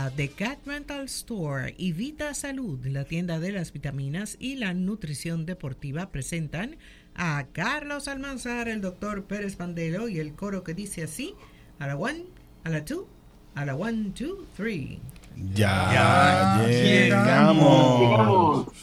Vita de Cat Rental Store y Vita Salud, la tienda de las vitaminas y la nutrición deportiva, presentan a Carlos Almanzar, el doctor Pérez Pandelo y el coro que dice así: a la one, a la two, a la one, two, three. Ya llegamos.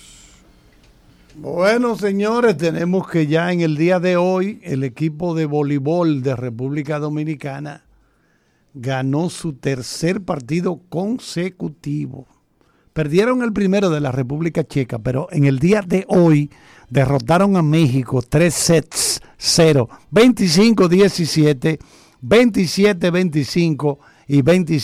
Bueno, señores, tenemos que ya en el día de hoy el equipo de voleibol de República Dominicana ganó su tercer partido consecutivo. Perdieron el primero de la República Checa, pero en el día de hoy derrotaron a México 3-0, 25-17, 27-25 y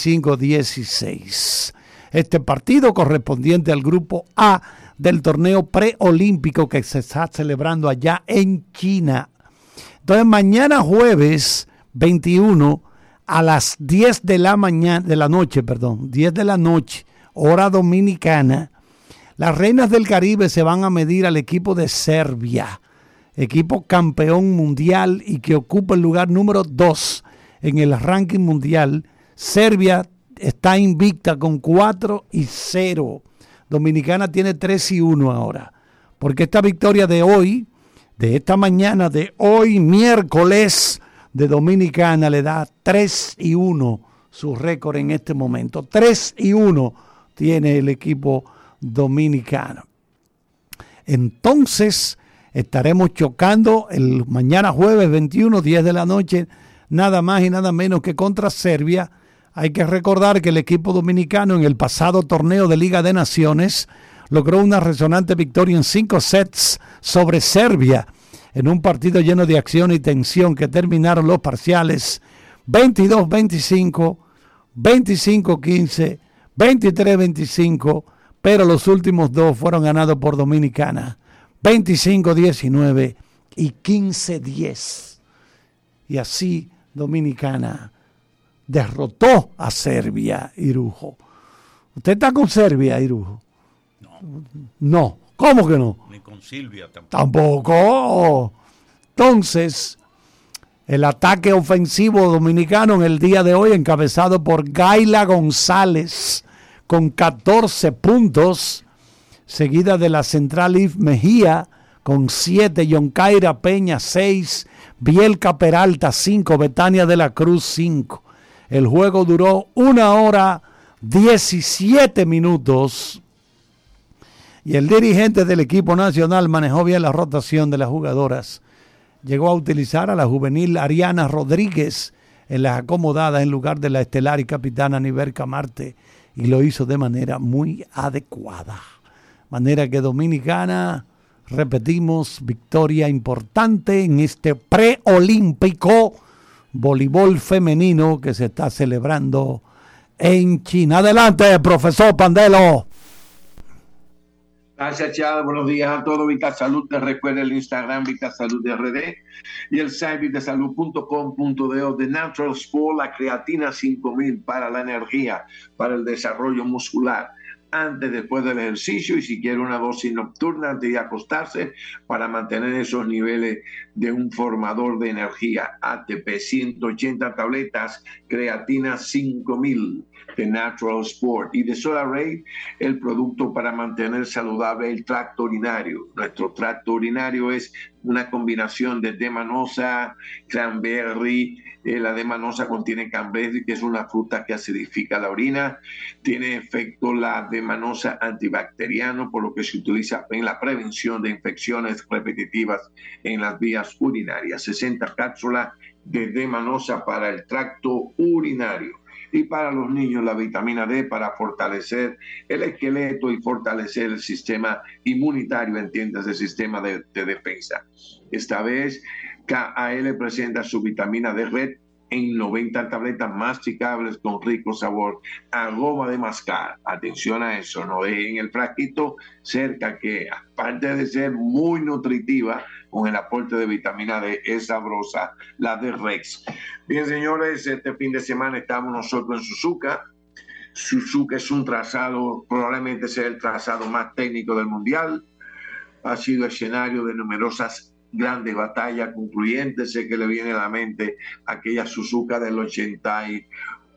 25-16. Este partido correspondiente al grupo A del torneo preolímpico que se está celebrando allá en China. Entonces mañana jueves 21 a las 10 de la noche, 10 de la noche, hora dominicana, las Reinas del Caribe se van a medir al equipo de Serbia, equipo campeón mundial y que ocupa el lugar número 2 en el ranking mundial. Serbia está invicta con 4-0. Dominicana tiene 3-1 ahora, porque esta victoria de hoy, de esta mañana, de hoy miércoles, de Dominicana le da 3-1 su récord en este momento. 3-1 tiene el equipo dominicano. Entonces estaremos chocando el mañana jueves 21, 10 de la noche, nada más y nada menos que contra Serbia. Hay que recordar que el equipo dominicano en el pasado torneo de Liga de Naciones logró una resonante victoria en 5 sets sobre Serbia, en un partido lleno de acción y tensión que terminaron los parciales 22-25, 25-15, 23-25, pero los últimos dos fueron ganados por Dominicana, 25-19 y 15-10. Y así Dominicana derrotó a Serbia, Irujo. ¿Usted está con Serbia, Irujo? No. ¿Cómo que no? Ni con Silvia tampoco. Tampoco. Entonces, el ataque ofensivo dominicano en el día de hoy, encabezado por Gaila González, con 14 puntos, seguida de la central Yves Mejía, con 7, Yonkaira Peña, 6, Bielka Peralta, 5, Betania de la Cruz, 5. El juego duró 1 hora 17 minutos. Y el dirigente del equipo nacional manejó bien la rotación de las jugadoras. Llegó a utilizar a la juvenil Ariana Rodríguez en las acomodadas en lugar de la estelar y capitana Niverca Marte, y lo hizo de manera muy adecuada. Manera que Dominicana, repetimos, victoria importante en este preolímpico voleibol femenino que se está celebrando en China. Adelante, profesor Pandelo. Gracias, Chad. Buenos días a todos. Vita Salud, te recuerda el Instagram Vita Salud RD y el site vitasalud.com.do de Natural Sport, la creatina 5000 para la energía, para el desarrollo muscular, antes, después del ejercicio, y si quiere una dosis nocturna antes de acostarse para mantener esos niveles de un formador de energía. ATP 180 tabletas, creatina 5000 de Natural Sport, y de SolarAid, el producto para mantener saludable el tracto urinario. Nuestro tracto urinario es una combinación de D-manosa, cranberry. La D-manosa contiene cranberry, que es una fruta que acidifica la orina. Tiene efecto la D-manosa antibacteriano, por lo que se utiliza en la prevención de infecciones repetitivas en las vías urinarias. 60 cápsulas de D-manosa para el tracto urinario. Y para los niños, la vitamina D para fortalecer el esqueleto y fortalecer el sistema inmunitario, entiendes, el sistema de defensa. Esta vez, KAL presenta su vitamina D Red en 90 tabletas masticables con rico sabor a goma de mascar. Atención a eso, no dejen el frasquito cerca, que aparte de ser muy nutritiva, con el aporte de vitamina D, es sabrosa, la de Rex. Bien, señores, este fin de semana estamos nosotros en Suzuka. Suzuka es un trazado, probablemente sea el trazado más técnico del mundial. Ha sido escenario de numerosas grandes batallas concluyentes. Sé que le viene a la mente aquella Suzuka del 88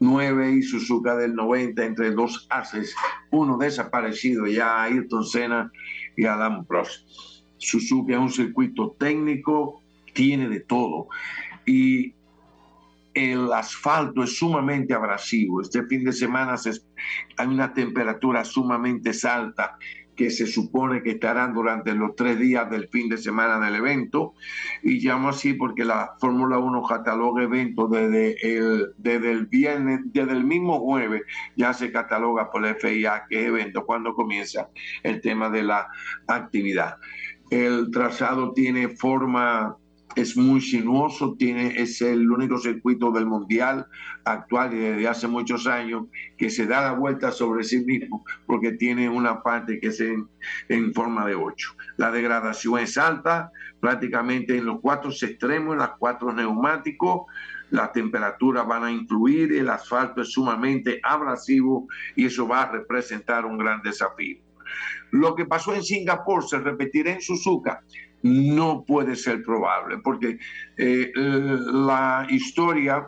9 y Suzuka del 90, entre dos ases, uno desaparecido ya, Ayrton Senna y Alain Prost. Suzuka es un circuito técnico, tiene de todo, y el asfalto es sumamente abrasivo. Este fin de semana hay una temperatura sumamente alta que se supone que estarán durante los 3 días del fin de semana del evento, y llamo así porque la Fórmula 1 cataloga eventos desde el viernes, desde el mismo jueves ya se cataloga por la FIA que evento cuando comienza el tema de la actividad. El trazado tiene forma, es muy sinuoso, es el único circuito del mundial actual y desde hace muchos años que se da la vuelta sobre sí mismo porque tiene una parte que es en forma de 8. La degradación es alta, prácticamente en los 4 extremos, en los 4 neumáticos. Las temperaturas van a influir, el asfalto es sumamente abrasivo y eso va a representar un gran desafío. Lo que pasó en Singapur se repetirá en Suzuka. No puede ser probable, porque la historia,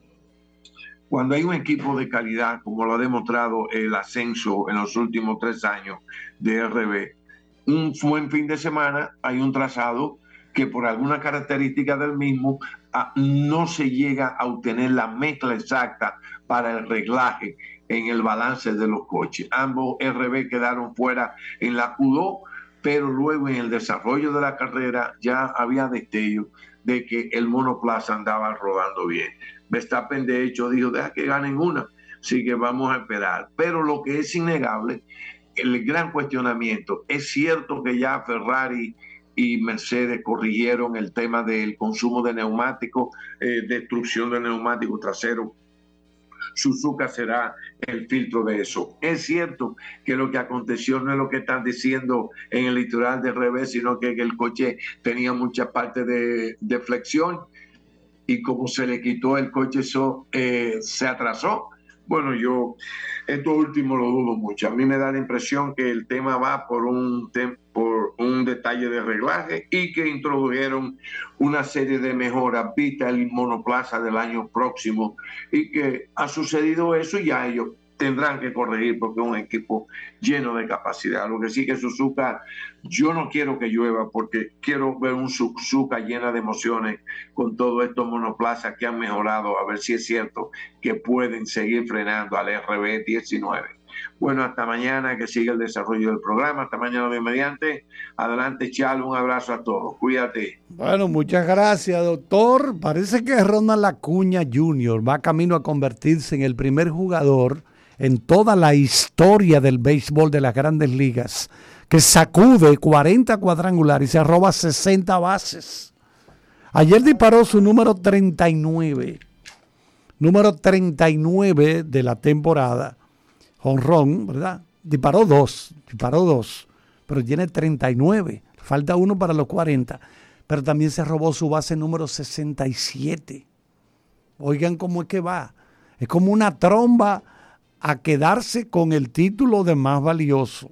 cuando hay un equipo de calidad, como lo ha demostrado el ascenso en los últimos 3 años de RB, un buen fin de semana, hay un trazado que por alguna característica del mismo no se llega a obtener la mezcla exacta para el reglaje en el balance de los coches. Ambos RB quedaron fuera en la Q2, pero luego en el desarrollo de la carrera ya había destello de que el monoplaza andaba rodando bien. Verstappen de hecho dijo, deja que ganen una, así que vamos a esperar. Pero lo que es innegable, el gran cuestionamiento, es cierto que ya Ferrari y Mercedes corrigieron el tema del consumo de neumáticos, destrucción de neumáticos traseros. Suzuka será el filtro de eso. Es cierto que lo que aconteció no es lo que están diciendo en el litoral de revés, sino que el coche tenía mucha parte de flexión y como se le quitó el coche, eso se atrasó. Bueno, yo esto último lo dudo mucho. A mí me da la impresión que el tema va por un detalle de reglaje y que introdujeron una serie de mejoras vista el monoplaza del año próximo y que ha sucedido eso y ya ellos tendrán que corregir porque es un equipo lleno de capacidad. Lo que sí que Suzuka, yo no quiero que llueva porque quiero ver un Suzuka llena de emociones con todos estos monoplazas que han mejorado, a ver si es cierto que pueden seguir frenando al RB19. Bueno, hasta mañana, que siga el desarrollo del programa. Hasta mañana de mediante. Adelante, Chalo, un abrazo a todos. Cuídate. Bueno, muchas gracias, doctor. Parece que Ronald Acuña Jr. va camino a convertirse en el primer jugador en toda la historia del béisbol de las Grandes Ligas que sacude 40 cuadrangulares y se roba 60 bases. Ayer disparó su número 39. Número 39 de la temporada. Jonrón, ¿verdad? Disparó dos, pero tiene 39. Falta uno para los 40. Pero también se robó su base número 67. Oigan cómo es que va. Es como una tromba a quedarse con el título de más valioso.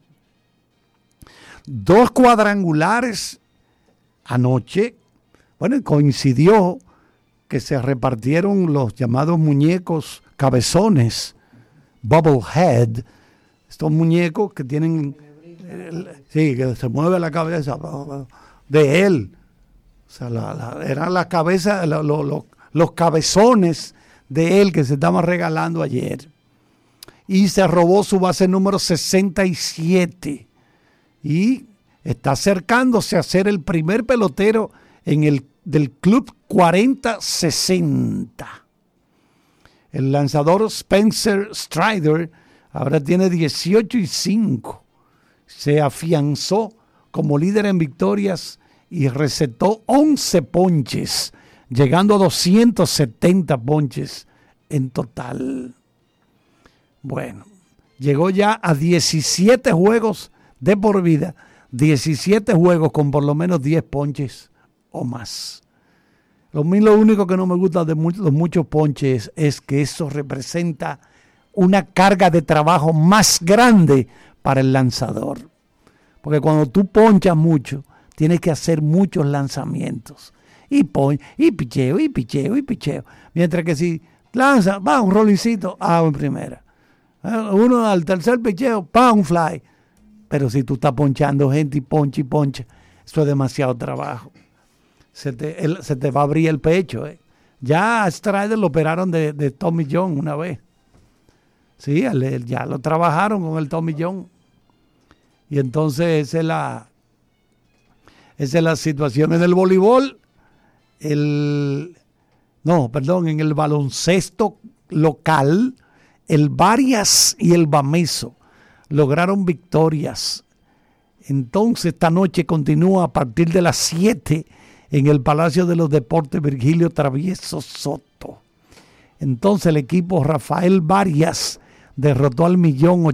2 cuadrangulares anoche. Bueno, coincidió que se repartieron los llamados muñecos cabezones, Bubblehead, estos muñecos que tienen, sí, que se mueve la cabeza de él. O sea, eran las cabezas, los cabezones de él que se estaban regalando ayer. Y se robó su base número 67. Y está acercándose a ser el primer pelotero del club 40-60. El lanzador Spencer Strider ahora tiene 18-5. Se afianzó como líder en victorias y recetó 11 ponches, llegando a 270 ponches en total. Bueno, llegó ya a 17 juegos de por vida, 17 juegos con por lo menos 10 ponches o más. Lo único que no me gusta de los muchos ponches es que eso representa una carga de trabajo más grande para el lanzador. Porque cuando tú ponchas mucho, tienes que hacer muchos lanzamientos. Y picheo. Mientras que si Lanza, va, un rollicito, en primera. Uno al tercer picheo, un fly. Pero si tú estás ponchando gente y poncha, eso es demasiado trabajo. Se te va a abrir el pecho. Ya a Strider lo operaron de Tommy John una vez. Sí, ya lo trabajaron con el Tommy John. Y entonces esa es la situación. En el voleibol, en el baloncesto local, el Varias y el Bameso lograron victorias. Entonces esta noche continúa a partir de las 7 en el Palacio de los Deportes Virgilio Travieso Soto. Entonces el equipo Rafael Varias derrotó al Millón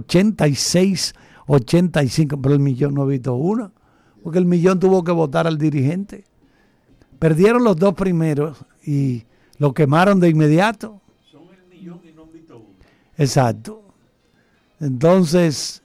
86-85, pero el Millón no ha visto una, porque el Millón tuvo que votar al dirigente. Perdieron los 2 primeros y lo quemaron de inmediato. Son el Millón y no han visto uno. Exacto. Entonces,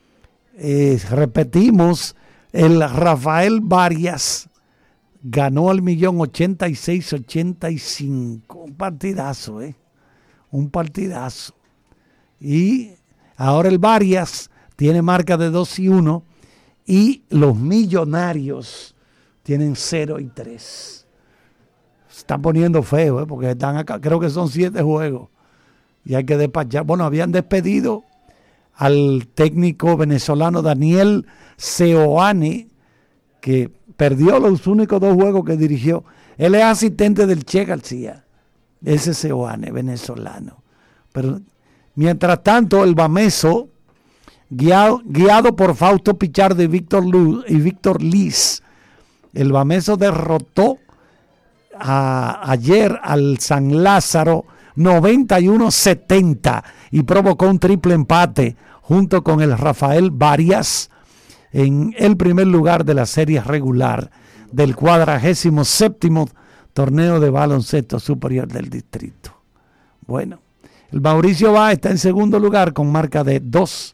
repetimos, el Rafael Varias ganó al Millón 86-85. Un partidazo, un partidazo. Y ahora el Varias tiene marca de 2-1 y los Millonarios tienen 0-3. Se está poniendo feo, porque están acá, creo que son 7 juegos y hay que despachar. Bueno, habían despedido al técnico venezolano Daniel Seoane, que perdió los únicos 2 juegos que dirigió. Él es asistente del Che García, ese Seoane venezolano. Pero mientras tanto, el Bameso, guiado por Fausto Pichardo y Víctor Liz, el Bameso derrotó ayer al San Lázaro 91-70 y provocó un triple empate junto con el Rafael Varias en el primer lugar de la serie regular del 47º torneo de baloncesto superior del distrito. Bueno, el Mauricio Báez está en segundo lugar con marca de 2-0.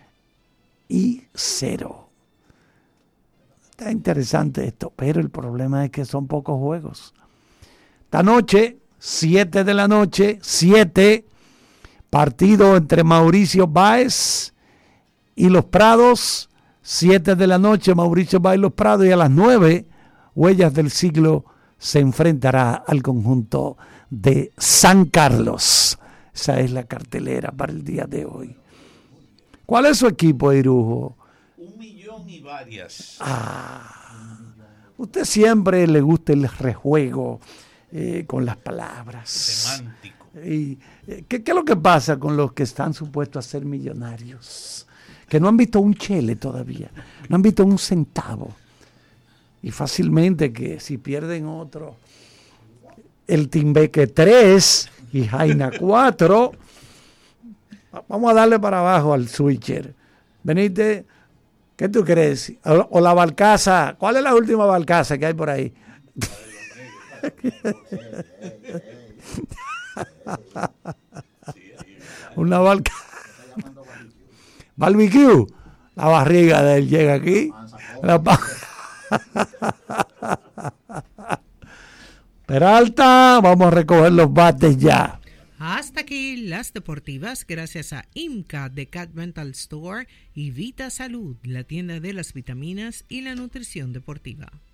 Está interesante esto, pero el problema es que son pocos juegos. Esta noche, 7 de la noche, 7, partido entre Mauricio Báez y Los Prados, 7 de la noche, Mauricio Báez y Los Prados, y a las 9, Huellas del Siglo se enfrentará al conjunto de San Carlos. Esa es la cartelera para el día de hoy. ¿Cuál es su equipo, Irujo? 1 Millón y Varias. Usted siempre le gusta el rejuego con las palabras. Semántico. ¿Qué es lo que pasa con los que están supuestos a ser millonarios? Que no han visto un chele todavía, no han visto un centavo. Y fácilmente que si pierden otro, el Timbeque 3 y Jaina 4, vamos a darle para abajo al switcher. Venite, ¿qué tú crees? O la Balcaza, ¿cuál es la última Balcaza que hay por ahí? Una Balcaza. Barbecue, la barriga de él llega aquí. Peralta, vamos a recoger los bates ya. Hasta aquí las deportivas, gracias a IMCA de Cat Mental Store y Vita Salud, la tienda de las vitaminas y la nutrición deportiva.